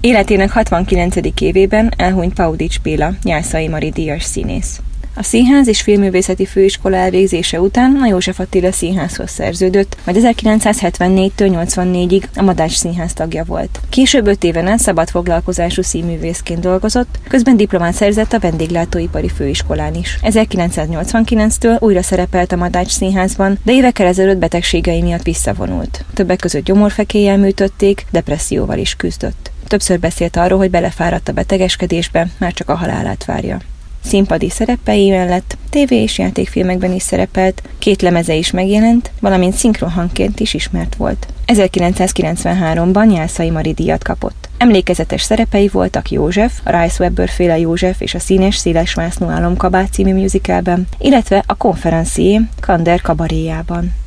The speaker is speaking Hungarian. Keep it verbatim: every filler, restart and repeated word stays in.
Életének hatvankilencedik évében elhunyt Paudics Béla, Jászai Mari díjas színész. A Színház és Filmművészeti Főiskola elvégzése után a József Attila Színházhoz szerződött, majd ezerkilencszázhetvennégytől nyolcvannégyig a Madách Színház tagja volt. Később öt éven át szabadfoglalkozású színművészként dolgozott, közben diplomát szerzett a Vendéglátóipari Főiskolán is. ezerkilencszáznyolcvankilenctől újra szerepelt a Madách Színházban, de évekkel ezelőtt betegségei miatt visszavonult. Többek között gyomorfekéllyel műtötték, depresszióval is küzdött. Többször beszélt arról, hogy belefáradt a betegeskedésbe, már csak a halálát várja. Színpadi szerepei mellett tévé- és játékfilmekben is szerepelt, két lemeze is megjelent, valamint szinkronhangként is ismert volt. ezerkilencszázkilencvenháromban Jászai Mari díjat kapott. Emlékezetes szerepei voltak József, a Rice Webber-féle József és a Színes szélesvásznú álomkabát című musicalben, illetve a Konferencié Kander kabaréjában.